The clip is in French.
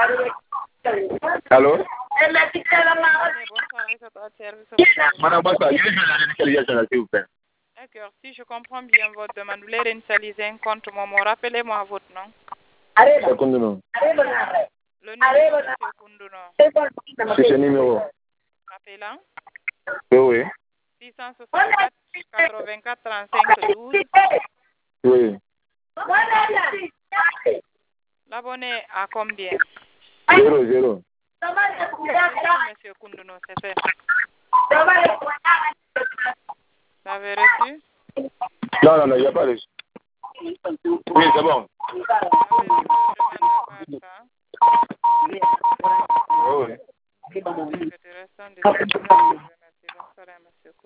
Allô? Madame Bassa, je vais faire la réinitialisation, s'il vous plaît. D'accord, si je comprends bien votre demande, vous voulez réinitialiser un compte Momo. Rappelez-moi votre nom. C'est Koundouno. Le numéro de M. Koundouno. C'est ce numéro. Rappelez-la. Oui, oui. 664 84 35 12. Oui. L'abonné à combien? 0, 0. Monsieur Koundouno, c'est fait. Vous avez reçu? Non, non, non, il n'y a pas reçu. Oui, c'est bon. Oui, oui. Que tu restes en